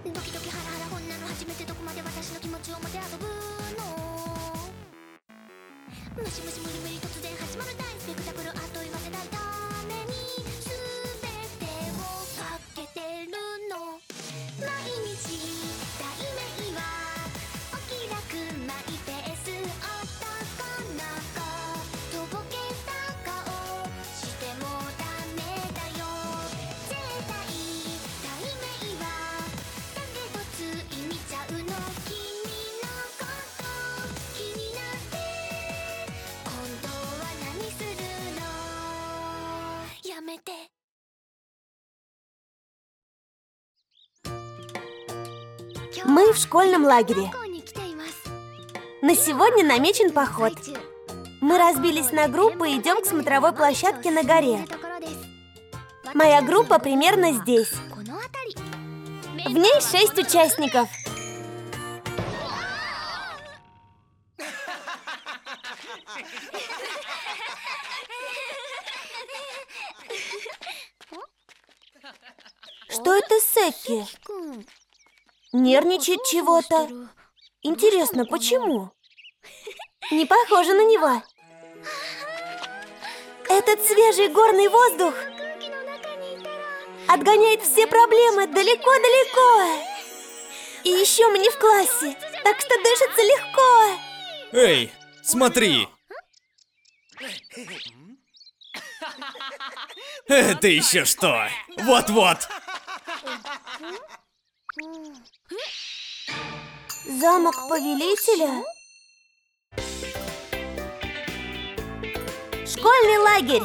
ドキドキハラハラ本なの初めてどこまで私の気持ちを持って遊ぶの。ムシムシ無理無理突然始まる大スペクタクル、あっという間世代ために全てをかけてるの。毎日題名はお気楽マイペース男の子、とぼけた顔してもダメだよ。絶対題名はだけどつい見ちゃうの。君のこと気になって今度は何するの。やめて。 Мы в школьном лагере. На сегодня намечен поход. Мы разбились на группы и идем к смотровой площадке на горе. Моя группа примерно здесь. В ней 6 участников. Что это Секки? Нервничает чего-то. Интересно, почему? Не похоже на него. Этот свежий горный воздух отгоняет все проблемы далеко-далеко. И еще мы не в классе, так что дышится легко. Эй, смотри! Это еще что? Вот-вот! Замок повелителя? Школьный лагерь!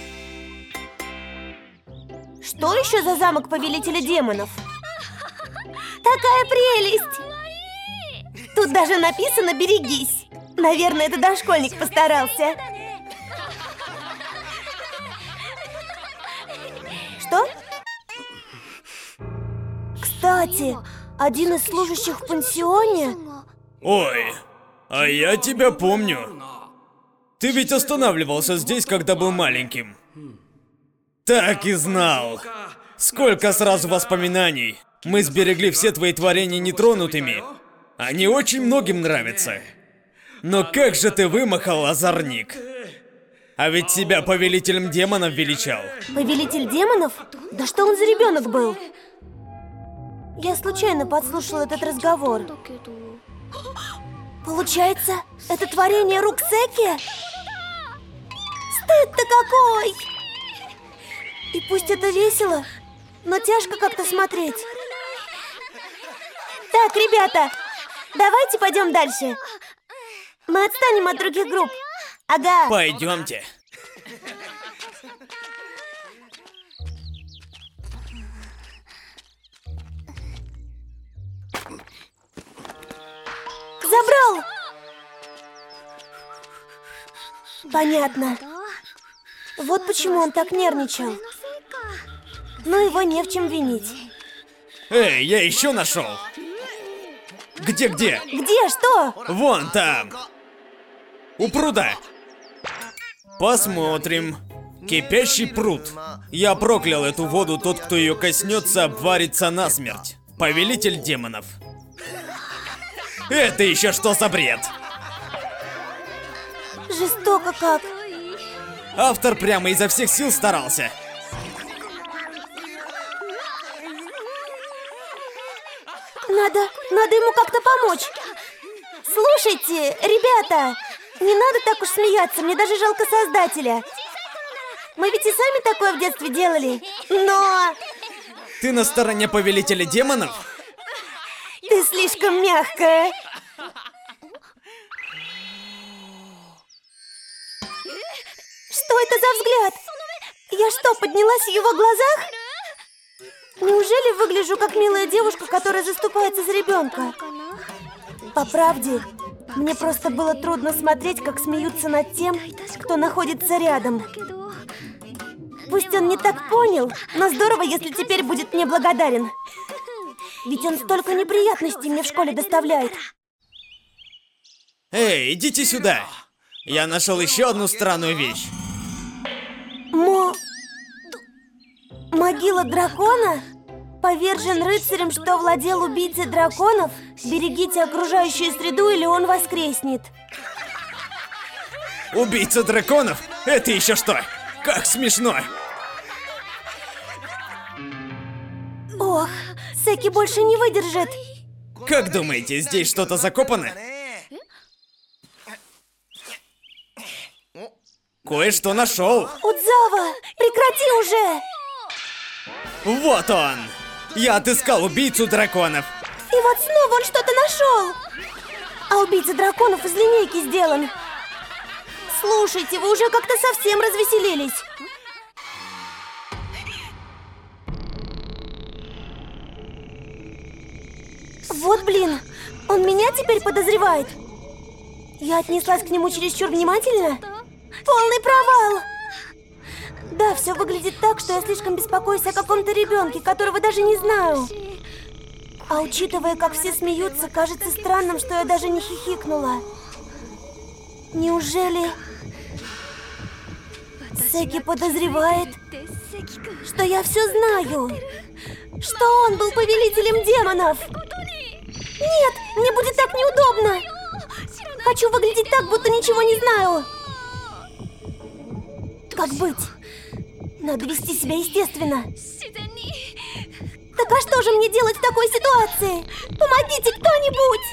Что еще за замок повелителя демонов? Такая прелесть! Тут даже написано «Берегись». Наверное, это дошкольник постарался. Что? Кстати, один из служащих в пансионе... Ой, а я тебя помню. Ты ведь останавливался здесь, когда был маленьким. Так и знал. Сколько сразу воспоминаний. Мы сберегли все твои творения нетронутыми. Они очень многим нравятся. Но как же ты вымахал, озорник. А ведь тебя повелителем демонов величал. Повелитель демонов? Да что он за ребенок был? Я случайно подслушала этот разговор. Получается, это творение рук Секки? Стыд-то какой! И пусть это весело, но тяжко как-то смотреть. Так, ребята, давайте пойдем дальше. Мы отстанем от других групп. Ага. Пойдемте. Забрал! Понятно. Вот почему он так нервничал. Но его не в чем винить. Эй, я еще нашел. Где? Где? Что? Вон там. У пруда. Посмотрим. Кипящий пруд. Я проклял эту воду, тот, кто ее коснется, обварится насмерть. Повелитель демонов. Это еще что за бред? Жестоко как. Автор прямо изо всех сил старался. Надо ему как-то помочь. Слушайте, ребята, не надо так уж смеяться, мне даже жалко создателя. Мы ведь и сами такое в детстве делали, но... Ты на стороне повелителя демонов? Ты слишком мягкая. Что это за взгляд? Я что, поднялась в его глазах? Неужели выгляжу как милая девушка, которая заступается за ребенка? По правде, мне просто было трудно смотреть, как смеются над тем, кто находится рядом. Пусть он не так понял, но здорово, если теперь будет мне благодарен. Ведь он столько неприятностей мне в школе доставляет. Эй, идите сюда. Я нашел еще одну странную вещь. Могила дракона? повержен рыцарем, что владел убийцей драконов. Берегите окружающую среду, или он воскреснет. Убийца драконов? Это еще что? Как смешно! Ох, Секи больше не выдержит. Как думаете, здесь что-то закопано? Кое-что нашел. Удзава, прекрати уже! Вот он! Я отыскал убийцу драконов. И вот снова он что-то нашел. А убийца драконов из линейки сделан. Слушайте, вы уже как-то совсем развеселились. Вот блин, он меня теперь подозревает. Я отнеслась к нему чересчур внимательно. Полный провал. Да, все выглядит так, что я слишком беспокоюсь о каком-то ребенке, которого даже не знаю. А учитывая, как все смеются, кажется странным, что я даже не хихикнула. Неужели Секи подозревает, что я все знаю? Что он был повелителем демонов? Нет, мне будет так неудобно. Хочу выглядеть так, будто ничего не знаю. Как быть? Надо вести себя естественно. Так а что же мне делать в такой ситуации? Помогите кто-нибудь!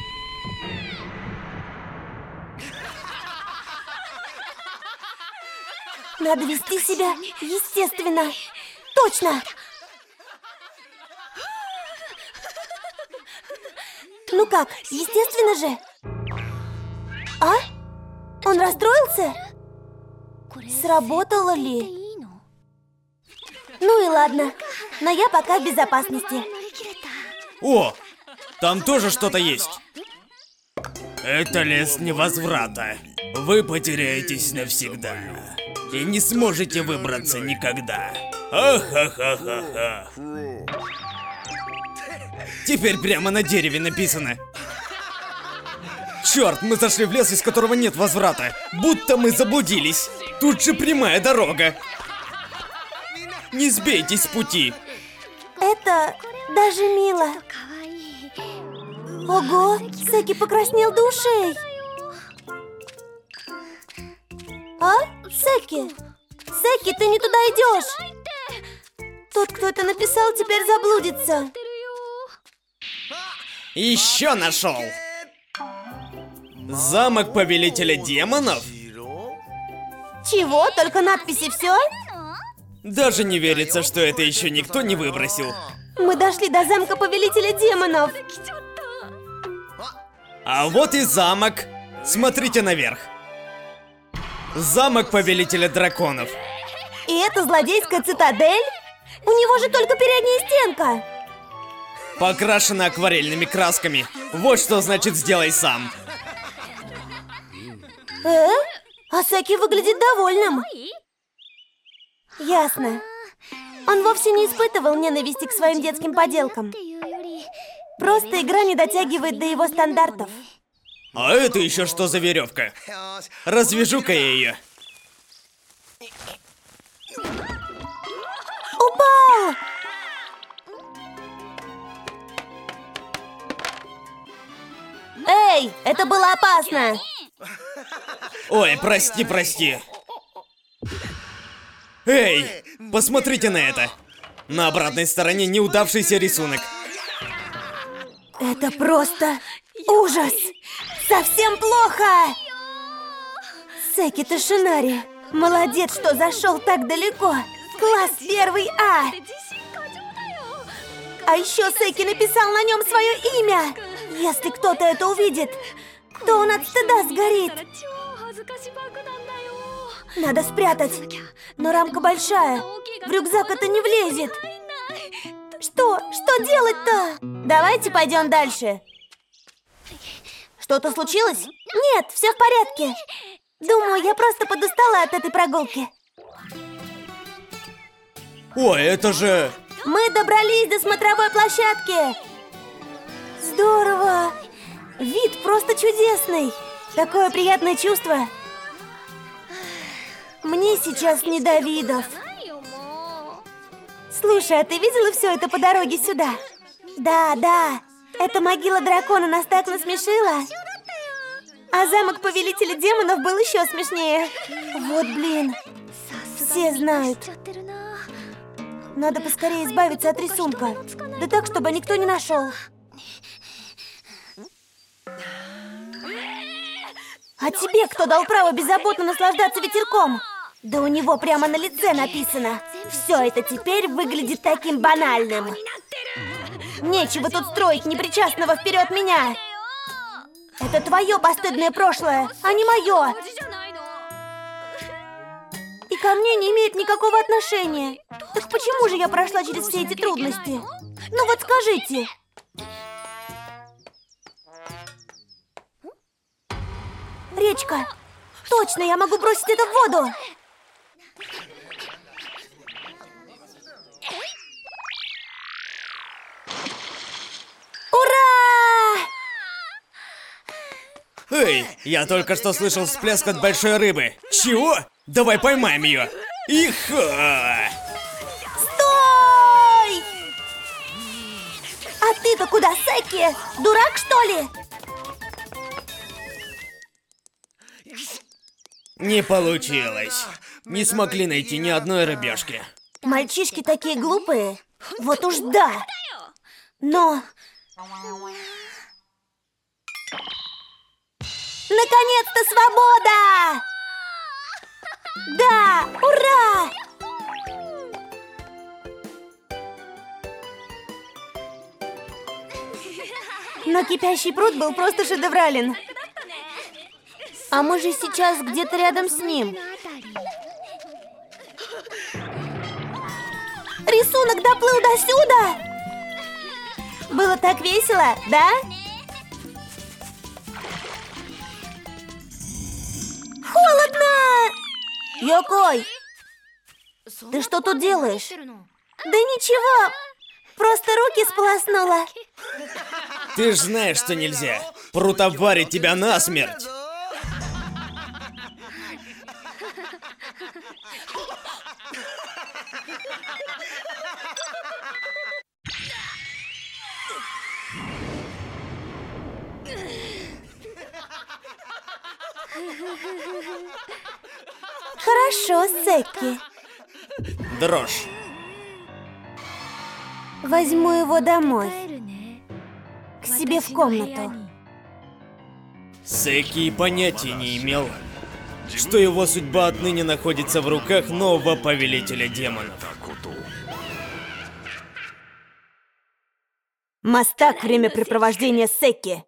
Надо вести себя естественно. Точно! Ну как, естественно же? А? Он расстроился? Сработало ли? Ну и ладно, но я пока в безопасности. О, там тоже что-то есть. Это лес невозврата. Вы потеряетесь навсегда и не сможете выбраться никогда. Ха-ха-ха-ха-ха. Теперь прямо на дереве написано. Черт, мы зашли в лес, из которого нет возврата. Будто мы заблудились. Тут же прямая дорога. Не сбейтесь с пути. Это даже мило. Ого, Секи покраснел до ушей. А? Секи? Секи, ты не туда идешь. Тот, кто это написал, теперь заблудится. Еще нашел. Замок повелителя демонов? Чего? Только надписи все? Даже не верится, что это еще никто не выбросил. Мы дошли до замка повелителя демонов. А вот и замок. Смотрите наверх. Замок повелителя драконов. И это злодейская цитадель? У него же только передняя стенка. Покрашена акварельными красками. Вот что значит «сделай сам». А Секи выглядит довольным. Ясно. Он вовсе не испытывал ненависти к своим детским поделкам. Просто игра не дотягивает до его стандартов. А это еще что за веревка? Развяжу-ка я ее. Упал! Эй, это было опасно! Ой, прости. Эй, посмотрите на это. На обратной стороне неудавшийся рисунок. Это просто ужас! Совсем плохо! Секи Тошинари, молодец, что зашел так далеко. Класс 1А. А еще Секи написал на нем свое имя. Если кто-то это увидит, то он от стыда сгорит. Надо спрятать. Но рамка большая. В рюкзак это не влезет. Что делать-то? Давайте пойдем дальше. Что-то случилось? Нет, все в порядке. Думаю, я просто подустала от этой прогулки. Ой, это же... Мы добрались до смотровой площадки. Здорово. Вид просто чудесный. Такое приятное чувство. Мне сейчас не до видов. Слушай, а ты видела все это по дороге сюда? Да, да. Эта могила дракона нас так насмешила. А замок повелителя демонов был еще смешнее. Вот блин. Все знают. Надо поскорее избавиться от рисунка. Да так, чтобы никто не нашел. А тебе кто дал право беззаботно наслаждаться ветерком? Да у него прямо на лице написано. Все это теперь выглядит таким банальным. Нечего тут строить непричастного вперед меня. Это твое постыдное прошлое, а не мое. И ко мне не имеет никакого отношения. Так почему же я прошла через все эти трудности? Ну вот скажите. Речка. Точно, я могу бросить это в воду. Ура! Эй, я только что слышал всплеск от большой рыбы. Чего? Давай поймаем ее. Иха! Стой! А ты-то куда, Секи? Дурак, что ли? Не получилось. Не смогли найти ни одной рыбешки. Мальчишки такие глупые. Вот уж да. Но... Наконец-то свобода! Да! Ура! Но кипящий пруд был просто шедеврален. А мы же сейчас где-то рядом с ним. Рисунок доплыл до сюда! Было так весело, да? Холодно! Йокой! Ты что тут делаешь? Да ничего, просто руки сполоснула. Ты ж знаешь, что нельзя. Пруд обварит тебя насмерть. Хорошо, Секи. Дрожь. Возьму его домой. К себе в комнату. Секи и понятия не имел, что его судьба отныне находится в руках нового повелителя демонов. Мастак, времяпрепровождения Секи.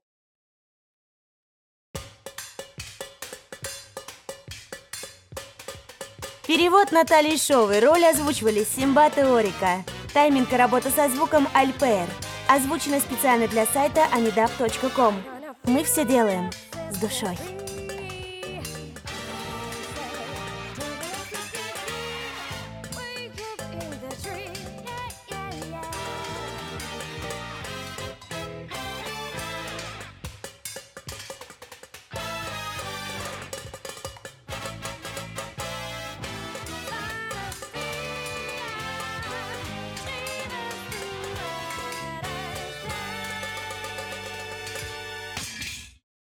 Перевод Натальи Шовой. Роли озвучивали Симбат и Орика. Тайминг и работа со звуком Альпер. Озвучено специально для сайта anidab.com. Мы все делаем с душой.